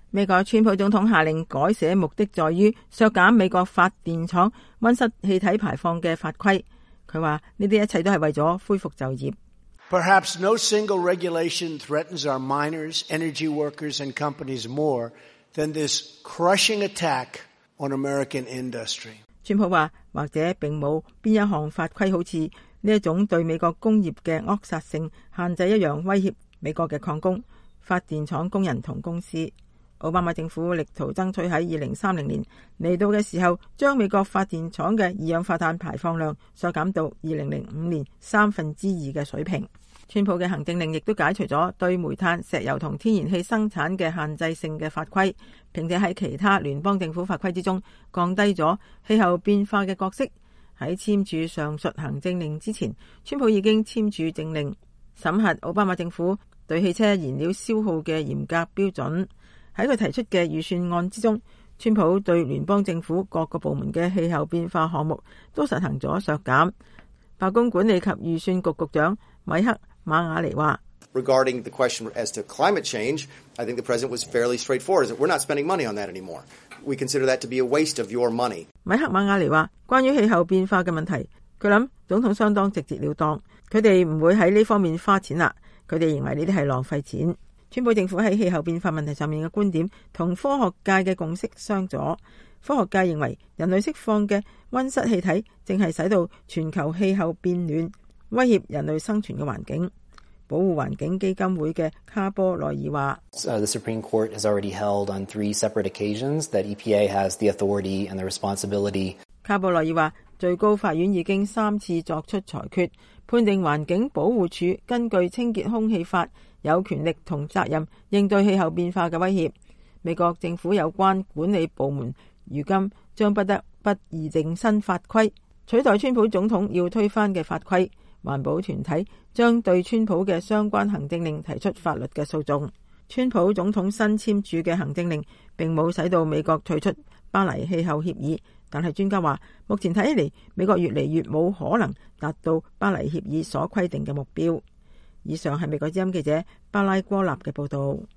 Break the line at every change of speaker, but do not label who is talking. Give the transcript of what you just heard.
美國川普總統下令改寫目的在於削減美國發電廠溫室氣體排放嘅法規。佢話呢啲一切都係為咗恢復就業。
Perhaps no single regulation threatens our miners, energy workers, and companies more than this crushing attack on American industry.
川普話，或者並冇邊一項法規好似呢一種對美國工業嘅扼殺性限制一樣威脅美國嘅礦工、發電廠工人同公司。奧巴馬政府力圖爭取喺2030年嚟到嘅時候，將美國發電廠嘅二氧化碳排放量削減到2005年2/3嘅水平。川普嘅行政令亦都解除咗對煤炭、石油同天然氣生產嘅限制性嘅法規，並且喺其他聯邦政府法規之中降低咗氣候變化嘅角色。喺簽署上述行政令之前，川普已經簽署政令，審核奧巴馬政府對汽車燃料消耗嘅嚴格標準。喺佢提出嘅預算案之中，川普對聯邦政府各個部門嘅氣候變化項目都實行咗削減。白宮管理及預算局局長米克馬雅尼話
Regarding the question as to climate change, I think the president was fairly straightforward. We're not spending money on that anymore. We consider that to be a waste of your money.
米克馬雅尼話，關於氣候變化嘅問題，佢諗總統相當直截了當，佢哋唔會喺呢方面花錢啦。佢哋認為呢啲係浪費錢。川普政府喺氣候變化問題上面嘅觀點同科學界嘅共識相左。科學界認為人類釋放嘅溫室氣體正係使到全球氣候變暖，威脅人類生存嘅環境。保護環境基金會嘅卡波內爾話
The Supreme Court has already held on 3 separate occasions that EPA has the authority and the responsibility.
卡波內爾話，最高法院已經3次作出裁決，判定環境保護署根據清潔空氣法有權力同責任應對氣候變化嘅威脅。美國政府有關管理部門如今將不得不擬定新法規，取代川普總統要推翻嘅法規。環保團體將對川普嘅相關行政令提出法律嘅訴訟。川普總統新簽署嘅行政令並冇使到美國退出巴黎氣候協議，但係專家話，目前睇起嚟美國越嚟越冇可能達到巴黎協議所規定嘅目標。以上係美國之音記者巴拉戈納嘅報道。